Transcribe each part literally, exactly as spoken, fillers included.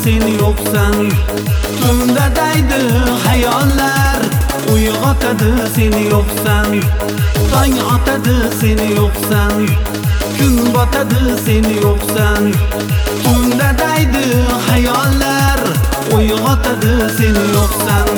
sen yo'qsan. Tunda daydi hayollar, uyg'otadi sen yo'qsan. Tong otadi sen yo'qsan, kun botadi sen yo'qsan. Tunda daydi hayollar, uyg'otadi sen yo'qsan.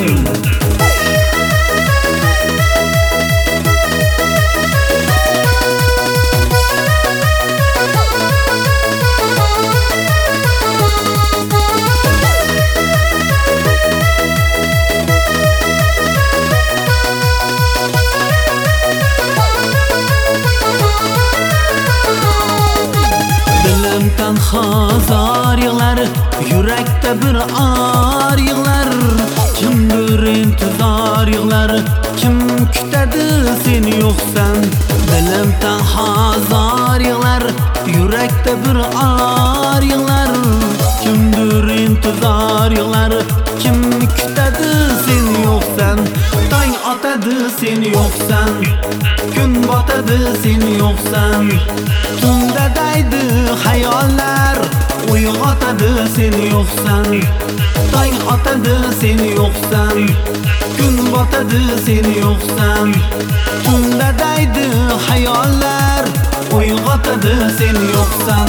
Tanho zor yig'lar, yurakda bir or yig'lar. Kimdir intizor yig'lar, kim kutadi sen yo'qsan. Dilim tanho zor yig'lar, yurakda bir or yig'lar. Kimdir intizor yig'lar, kim kutadi sen yo'qsan. Tong otadi sen yo'qsan, kun botadi sen yo'qsan. Tunda daydi hayollar, uyg'otadi sen yo'qsan. Tong otadi sen yo'qsan, kun botadi sen yo'qsan. Tunda daydi hayollar, uyg'otadi sen yo'qsan.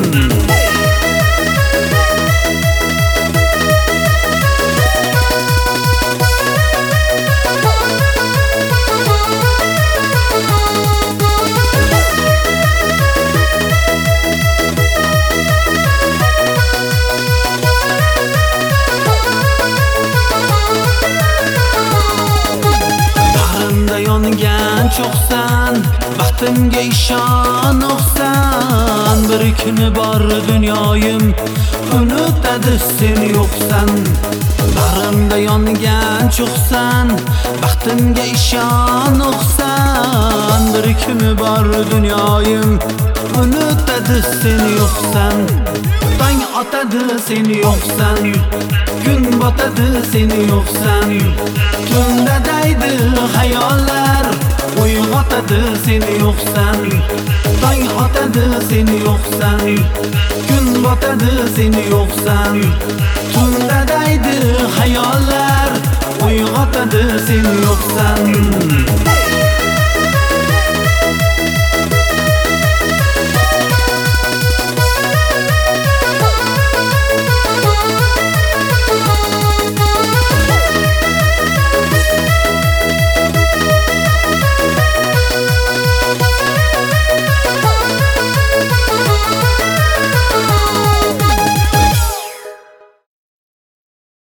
Çoxsan, baxtimga ishon oqsan. Bir kuni bor dunyoyim, unutadi sen yo'qsan. Bag'rimda yongan cho'xsan, baxtimga ishon oqsan. Bir kuni bor dunyoyim, unutadi sen yo'qsan. Tong otadi sen yo'qsan, kun botadi sen yo'qsan. Tunda daydi hayollar, uyg'otadi sen yo'qsan. Tong otadi sen yo'qsan, kun botadi sen yo'qsan. Tunda daydi